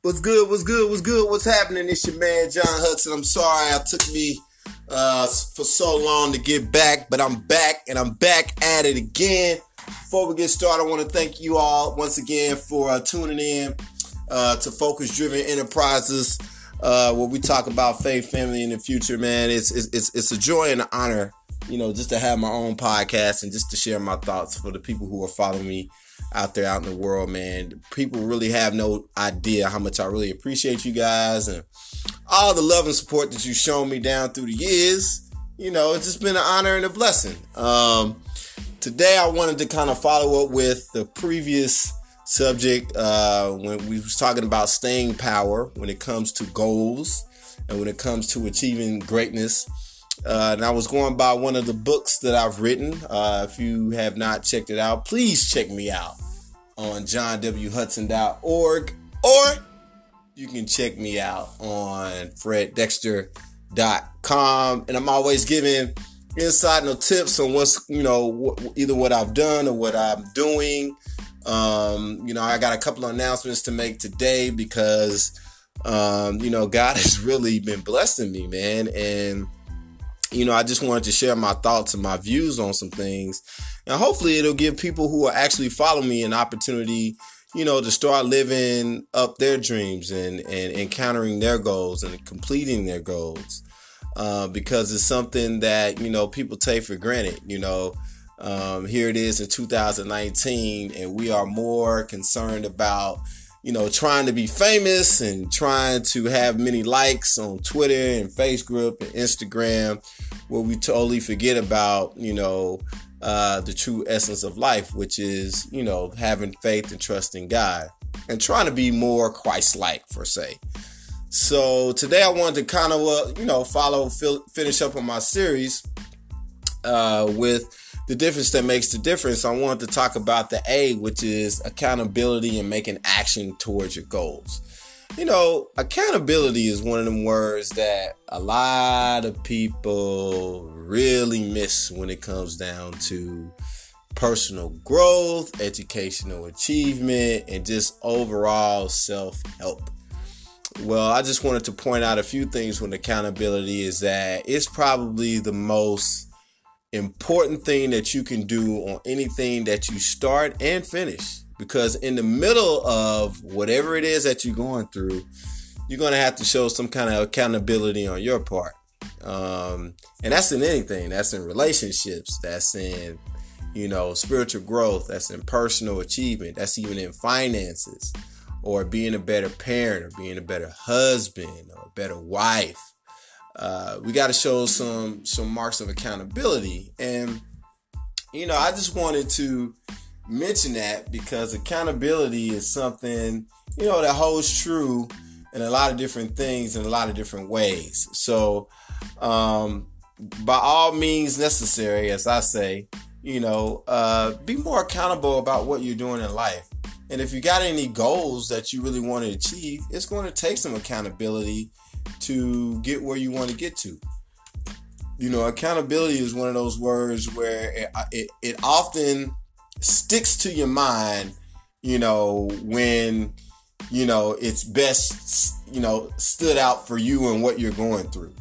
What's good? What's good? What's good? What's happening? It's your man, John Hudson. I'm sorry it took me for so long to get back, but I'm back and I'm back at it again. Before we get started, I want to thank you all once again for tuning in to Focus Driven Enterprises, where we talk about faith, family, and the future. Man, it's a joy and an honor, just to have my own podcast and just to share my thoughts for the people who are following me out there out in the world, man. People really have no idea how much I really appreciate you guys and all the love and support that you've shown me down through the years. It's just been an honor and a blessing. Today I wanted to kind of follow up with the previous subject when we was talking about staying power when it comes to goals and when it comes to achieving greatness. And I was going by one of the books that I've written. If you have not checked it out, please check me out on johnwhudson.org, or you can check me out on freddexter.com. And I'm always giving insight and tips on what's, either what I've done or what I'm doing. I got a couple of announcements to make today because, God has really been blessing me, man. And I just wanted to share my thoughts and my views on some things. And hopefully it'll give people who are actually following me an opportunity, to start living up their dreams and encountering their goals and completing their goals. Because it's something that, people take for granted. Here it is in 2019, and we are more concerned about trying to be famous and trying to have many likes on Twitter and Facebook and Instagram, where we totally forget about, the true essence of life, which is, having faith and trust in God and trying to be more Christ-like, per se. So today I wanted to kind of, finish up on my series with the difference that makes the difference. I wanted to talk about the A, which is accountability and making action towards your goals. Accountability is one of them words that a lot of people really miss when it comes down to personal growth, educational achievement, and just overall self-help. Well, I just wanted to point out a few things with accountability is that it's probably the most important thing that you can do on anything that you start and finish, because in the middle of whatever it is that you're going through, you're going to have to show some kind of accountability on your part. And that's in anything. That's in relationships. That's in, spiritual growth. That's in personal achievement. That's even in finances, or being a better parent, or being a better husband, or a better wife. We got to show some marks of accountability. And, I just wanted to mention that because accountability is something, that holds true in a lot of different things in a lot of different ways. So, by all means necessary, as I say, be more accountable about what you're doing in life. And if you got any goals that you really want to achieve, it's going to take some accountability to get where you want to get to. Accountability is one of those words where it often sticks to your mind, when, it's best, stood out for you and what you're going through.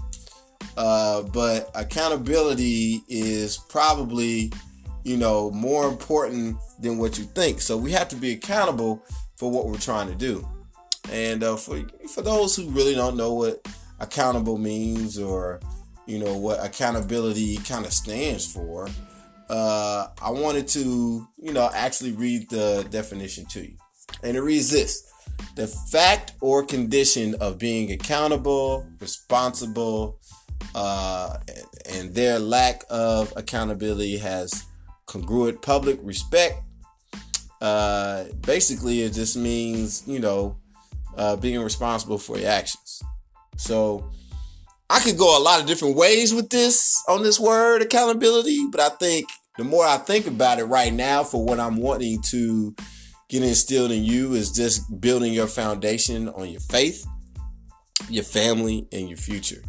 But accountability is probably, more important than what you think. So we have to be accountable for what we're trying to do. And for those who really don't know what accountable means, or what accountability kind of stands for, I wanted to actually read the definition to you. And it reads this: the fact or condition of being accountable, responsible, and their lack of accountability has congruent public respect. Basically it just means being responsible for your actions. So I could go a lot of different ways with this on this word accountability, but I think the more I think about it right now, for what I'm wanting to get instilled in you, is just building your foundation on your faith, your family, and your future.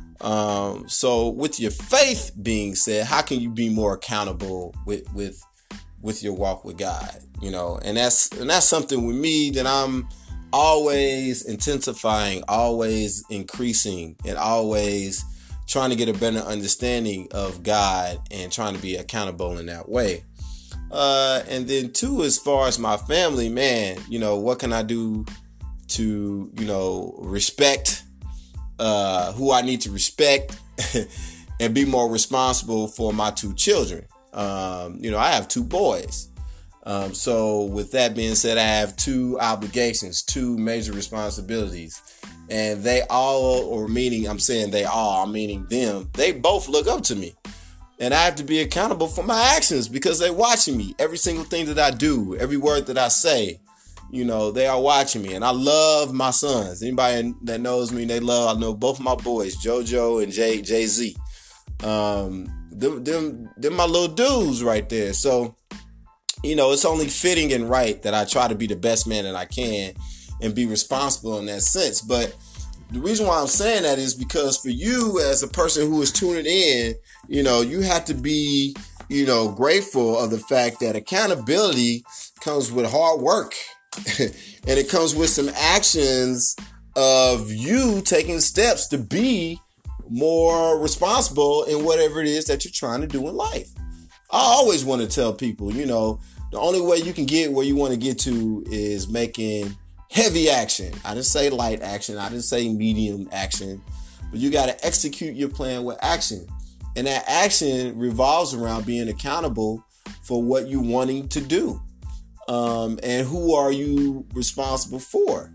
So with your faith being said, how can you be more accountable with your walk with God? And that's something with me that I'm always intensifying, always increasing, and always trying to get a better understanding of God and trying to be accountable in that way. And then two, as far as my family, man, what can I do to, respect who I need to respect and be more responsible for my two children. I have two boys. So with that being said, I have two obligations, two major responsibilities, and I'm meaning them, they both look up to me, and I have to be accountable for my actions because they're watching me. Every single thing that I do, every word that I say, they are watching me, and I love my sons. Anybody that knows me, I know both of my boys, JoJo and Jay-Z. Them my little dudes right there. So, it's only fitting and right that I try to be the best man that I can and be responsible in that sense. But the reason why I'm saying that is because for you as a person who is tuning in, you have to be, grateful of the fact that accountability comes with hard work and it comes with some actions of you taking steps to be more responsible in whatever it is that you're trying to do in life. I always want to tell people, the only way you can get where you want to get to is making heavy action. I didn't say light action. I didn't say medium action, but you got to execute your plan with action. And that action revolves around being accountable for what you're wanting to do. And who are you responsible for?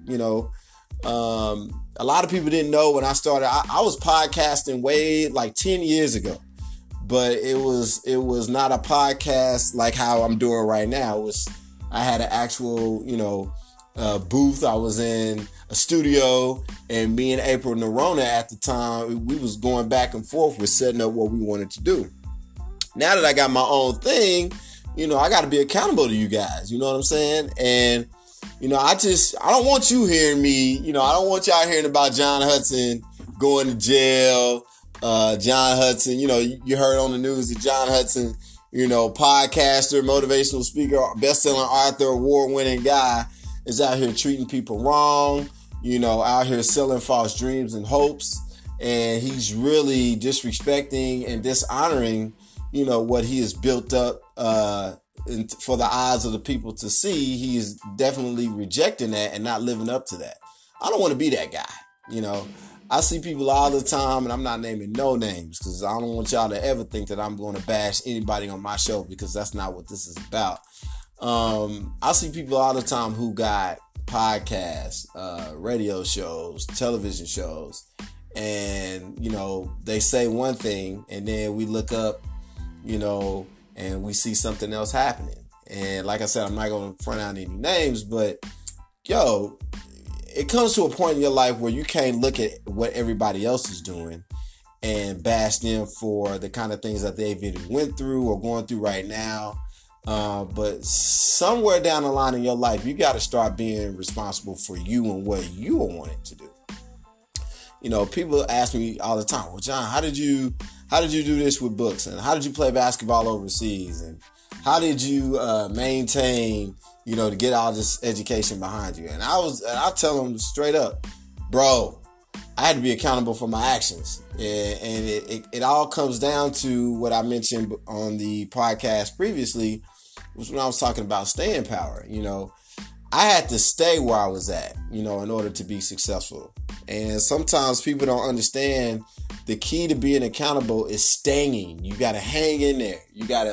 A lot of people didn't know when I started. I was podcasting way like 10 years ago, but it was not a podcast like how I'm doing right now. I had an actual, booth. I was in a studio, and me and April Nerona at the time, we was going back and forth with setting up what we wanted to do. Now that I got my own thing, I got to be accountable to you guys. You know what I'm saying? And I don't want you hearing me. I don't want y'all hearing about John Hudson going to jail. John Hudson, you heard on the news that John Hudson, podcaster, motivational speaker, best-selling author, award-winning guy, is out here treating people wrong, out here selling false dreams and hopes. And he's really disrespecting and dishonoring, what he has built up for the eyes of the people to see. He is definitely rejecting that and not living up to that. I don't want to be that guy. I see people all the time, and I'm not naming no names because I don't want y'all to ever think that I'm going to bash anybody on my show, because that's not what this is about. I see people all the time who got podcasts, radio shows, television shows, and, they say one thing, and then we look up, and we see something else happening. And like I said, I'm not going to front out any names, but it comes to a point in your life where you can't look at what everybody else is doing and bash them for the kind of things that they've either went through or going through right now. But somewhere down the line in your life, you got to start being responsible for you and what you are wanting to do. People ask me all the time, well, John, how did you do this with books? And how did you play basketball overseas? And how did you maintain, to get all this education behind you? And I tell them straight up, bro, I had to be accountable for my actions. And it all comes down to what I mentioned on the podcast previously, was when I was talking about staying power. I had to stay where I was at, in order to be successful. And sometimes people don't understand the key to being accountable is staying. You got to hang in there. You got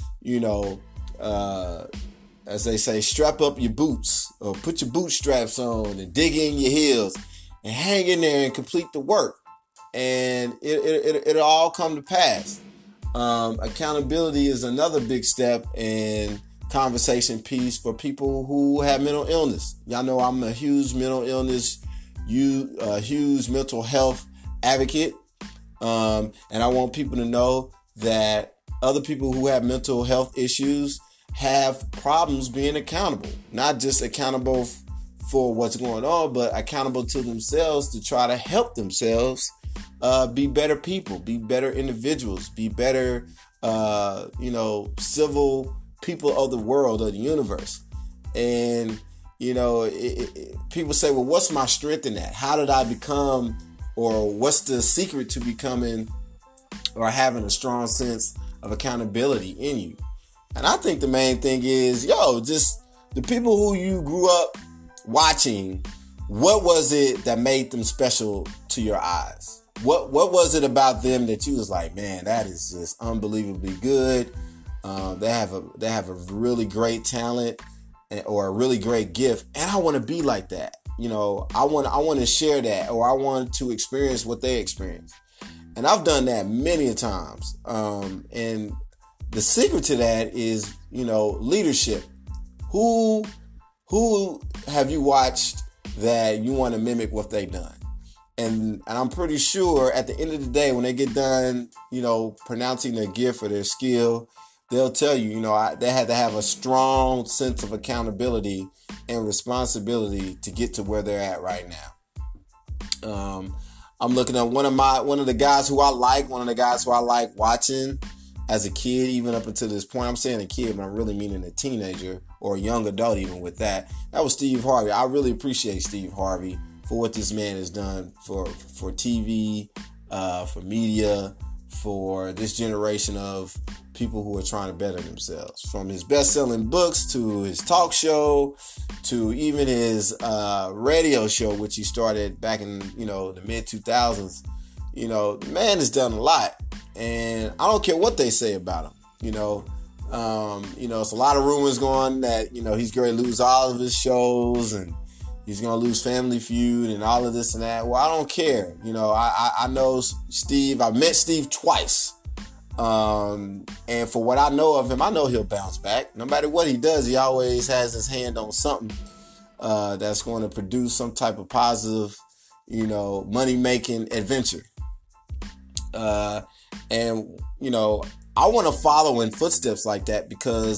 to, as they say, strap up your boots or put your bootstraps on and dig in your heels and hang in there and complete the work. And it'll all come to pass. Accountability is another big step in conversation piece for people who have mental illness. Y'all know I'm a huge mental illness, huge mental health advocate. And I want people to know that other people who have mental health issues have problems being accountable. Not just accountable for what's going on, but accountable to themselves to try to help themselves be better people, be better individuals, be better, civil people of the world, of the universe. And, People say, well, what's my strength in that? How did I become, or what's the secret to becoming or having a strong sense of accountability in you? And I think the main thing is, just the people who you grew up watching, what was it that made them special to your eyes? What was it about them that you was like, man, that is just unbelievably good. They have a really great talent or a really great gift, and I want to be like that. I want to share that, or I want to experience what they experience. And I've done that many times. And the secret to that is, leadership. Who have you watched that you want to mimic what they've done? And I'm pretty sure at the end of the day, when they get done, pronouncing their gift or their skill, they'll tell you, they had to have a strong sense of accountability and responsibility to get to where they're at right now. I'm looking at one of the guys who I like watching as a kid, even up until this point. I'm saying a kid, but I'm really meaning a teenager or a young adult even with that. That was Steve Harvey. I really appreciate Steve Harvey for what this man has done for TV, for media, for this generation of people who are trying to better themselves. From his best-selling books to his talk show to even his radio show, which he started back in the mid-2000s. The man has done a lot, and I don't care what they say about him. It's a lot of rumors going that he's going to lose all of his shows and he's going to lose Family Feud and all of this and that. Well, I don't care. I know Steve. I met Steve twice. And for what I know of him, I know he'll bounce back. No matter what he does, he always has his hand on something that's going to produce some type of positive, money-making adventure. And I want to follow in footsteps like that because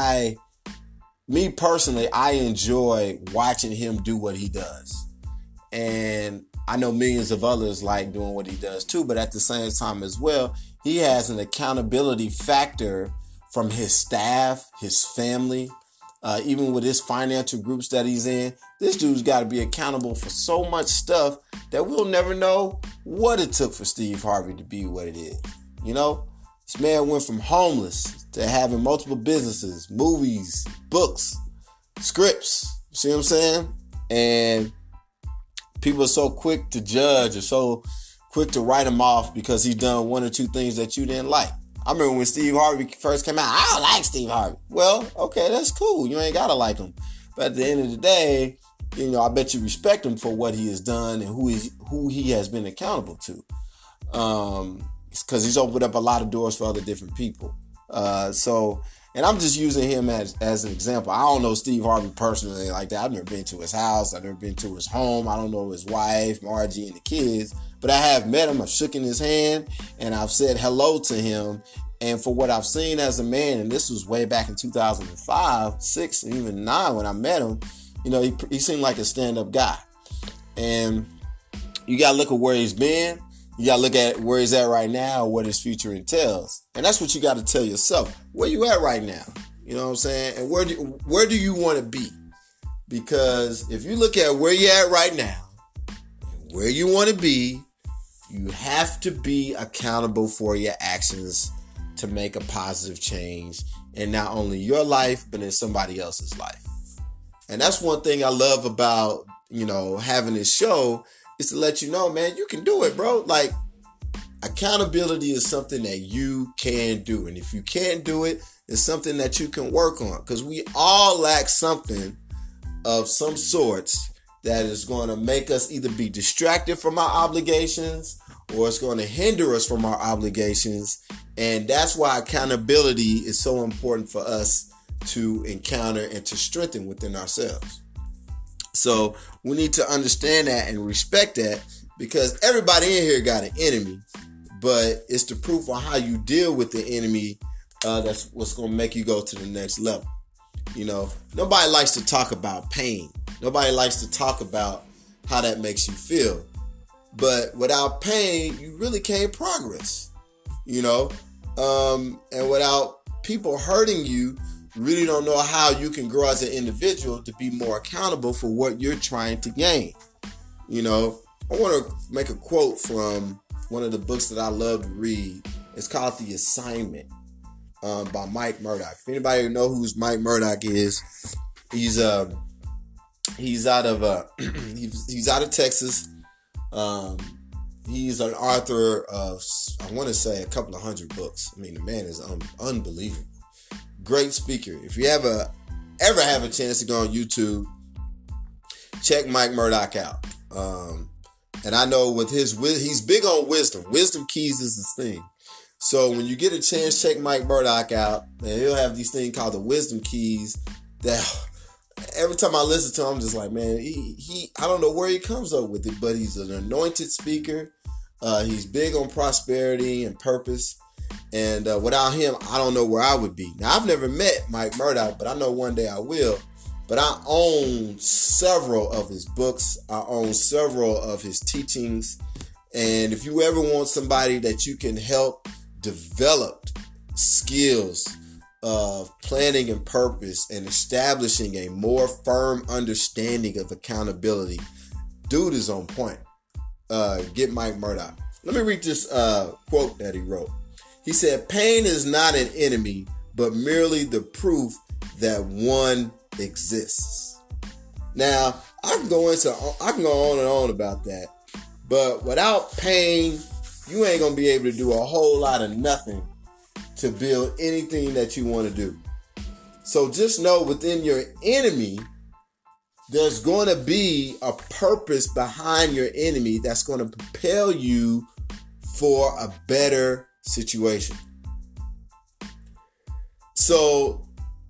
me personally, I enjoy watching him do what he does. And I know millions of others like doing what he does too, but at the same time as well, he has an accountability factor from his staff, his family, even with his financial groups that he's in. This dude's got to be accountable for so much stuff that we'll never know what it took for Steve Harvey to be what it is. This man went from homeless to having multiple businesses, movies, books, scripts. You see what I'm saying? And people are so quick to judge or so quick to write him off because he's done one or two things that you didn't like. I remember when Steve Harvey first came out, I don't like Steve Harvey. Well, okay, that's cool. You ain't got to like him. But at the end of the day, I bet you respect him for what he has done and who he has been accountable to. Because he's opened up a lot of doors for other different people. And I'm just using him as an example. I don't know Steve Harvey personally like that. I've never been to his house. I've never been to his home. I don't know his wife, Margie, and the kids. But I have met him. I've shaken his hand, and I've said hello to him. And for what I've seen as a man, and this was way back in 2005, 6, and even 9 when I met him, he seemed like a stand-up guy. And you got to look at where he's been. You got to look at where he's at right now, what his future entails. And that's what you got to tell yourself. Where you at right now? You know what I'm saying? And where do you want to be? Because if you look at where you're at right now, and where you want to be, you have to be accountable for your actions to make a positive change in not only your life, but in somebody else's life. And that's one thing I love about, having this show is to let you know, man, you can do it, bro. Like, accountability is something that you can do. And if you can't do it, it's something that you can work on. Because we all lack something of some sorts that is going to make us either be distracted from our obligations or it's going to hinder us from our obligations. And that's why accountability is so important for us to encounter and to strengthen within ourselves. So we need to understand that and respect that, because everybody in here got an enemy, but it's the proof on how you deal with the enemy that's what's going to make you go to the next level. Nobody likes to talk about pain. Nobody likes to talk about how that makes you feel. But without pain, you really can't progress. And without people hurting you, really don't know how you can grow as an individual to be more accountable for what you're trying to gain. You know, I want to make a quote from one of the books that I love to read. It's called The Assignment by Mike Murdock. If anybody know who Mike Murdock is, he's out of he's out of Texas. He's an author of, I want to say, a couple of 100 books. I mean, the man is unbelievable. Great speaker. If you ever have a chance to go on YouTube, check Mike Murdock out. And I know with he's big on wisdom. Wisdom keys is his thing. So when you get a chance, check Mike Murdock out. And he'll have these things called the wisdom keys that every time I listen to him, I'm just like, man, he I don't know where he comes up with it, but he's an anointed speaker. He's big on prosperity and purpose. And without him, I don't know where I would be. Now, I've never met Mike Murdock, but I know one day I will. But I own several of his books. I own several of his teachings. And if you ever want somebody that you can help develop skills of planning and purpose and establishing a more firm understanding of accountability, dude is on point. Get Mike Murdock. Let me read this quote that he wrote. He said, "Pain is not an enemy, but merely the proof that one exists." Now, I can go on and on about that, but without pain, you ain't gonna be able to do a whole lot of nothing to build anything that you want to do. So just know within your enemy, there's going to be a purpose behind your enemy that's going to propel you for a better situation. So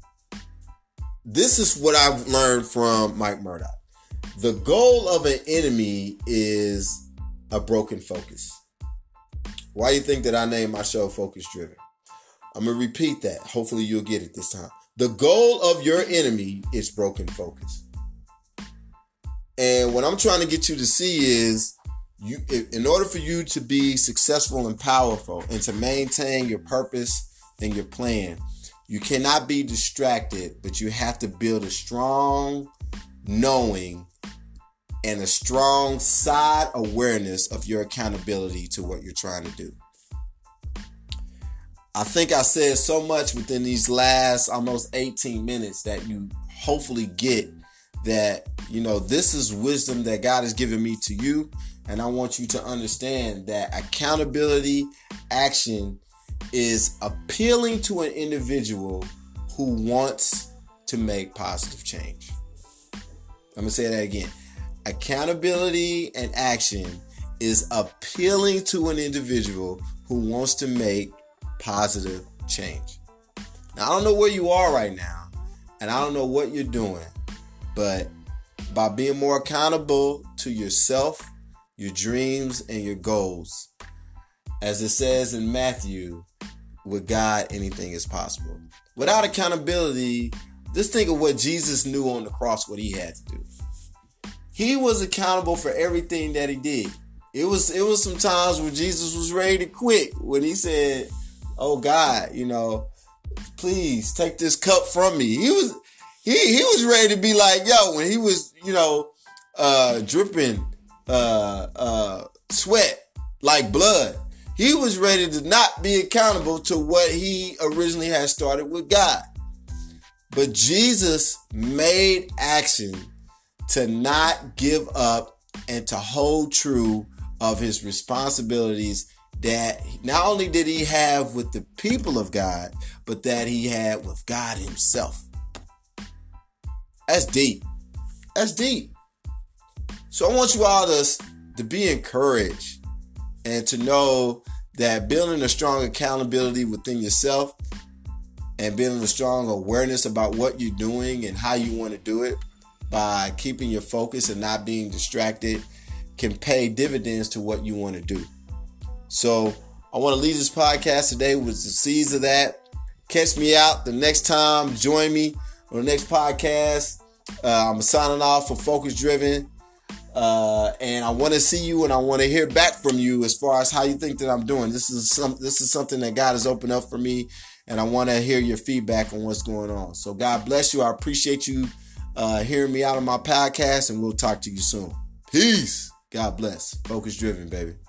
this is what I've learned from Mike Murdock. The goal of an enemy is a broken focus. Why do you think that I named my show Focus Driven? I'm going to repeat that. Hopefully you'll get it this time. The goal of your enemy is broken focus. And what I'm trying to get you to see is, in order for you to be successful and powerful and to maintain your purpose and your plan, you cannot be distracted, but you have to build a strong knowing and a strong side awareness of your accountability to what you're trying to do. I think I said so much within these last almost 18 minutes that you hopefully get that, this is wisdom that God has given me to you. And I want you to understand that accountability action is appealing to an individual who wants to make positive change. I'm going to say that again. Accountability and action is appealing to an individual who wants to make positive change. Now, I don't know where you are right now, and I don't know what you're doing, but by being more accountable to yourself, your dreams, and your goals, as it says in Matthew, with God, anything is possible. Without accountability, just think of what Jesus knew on the cross, what he had to do. He was accountable for everything that he did. It was some times when Jesus was ready to quit, when he said, "Oh God, please take this cup from me." He was ready to be like, when he was, dripping sweat like blood. He was ready to not be accountable to what he originally had started with God. But Jesus made action to not give up and to hold true of his responsibilities that not only did he have with the people of God, but that he had with God himself. That's deep. That's deep. So I want you all to be encouraged and to know that building a strong accountability within yourself and building a strong awareness about what you're doing and how you want to do it by keeping your focus and not being distracted can pay dividends to what you want to do. So I want to leave this podcast today with the seeds of that. Catch me out the next time. Join me on the next podcast. I'm signing off for Focus Driven. And I want to see you and I want to hear back from you as far as how you think that I'm doing. This is something that God has opened up for me. and I want to hear your feedback on what's going on. So God bless you. I appreciate you hearing me out on my podcast, and we'll talk to you soon. Peace. God bless. Focus driven, baby.